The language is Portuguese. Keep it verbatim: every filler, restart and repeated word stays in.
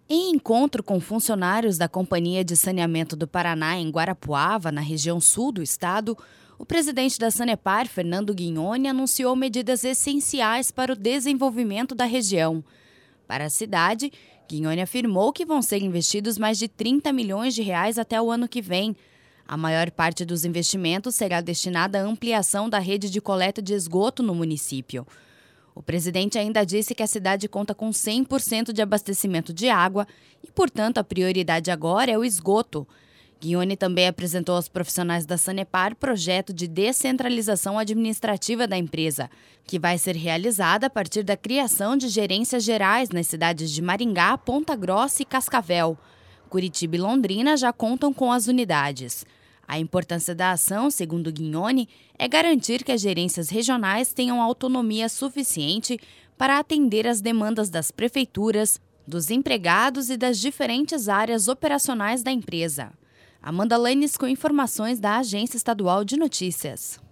Em encontro com funcionários da Companhia de Saneamento do Paraná em Guarapuava, na região sul do estado, o presidente da Sanepar, Fernando Guignoni, anunciou medidas essenciais para o desenvolvimento da região. Para a cidade, Guignoni afirmou que vão ser investidos mais de trinta milhões de reais até o ano que vem. A maior parte dos investimentos será destinada à ampliação da rede de coleta de esgoto no município. O presidente ainda disse que a cidade conta com cem por cento de abastecimento de água e, portanto, a prioridade agora é o esgoto. Guignoni também apresentou aos profissionais da Sanepar projeto de descentralização administrativa da empresa, que vai ser realizada a partir da criação de gerências gerais nas cidades de Maringá, Ponta Grossa e Cascavel. Curitiba e Londrina já contam com as unidades. A importância da ação, segundo Guignoni, é garantir que as gerências regionais tenham autonomia suficiente para atender às demandas das prefeituras, dos empregados e das diferentes áreas operacionais da empresa. Amanda Lanes com informações da Agência Estadual de Notícias.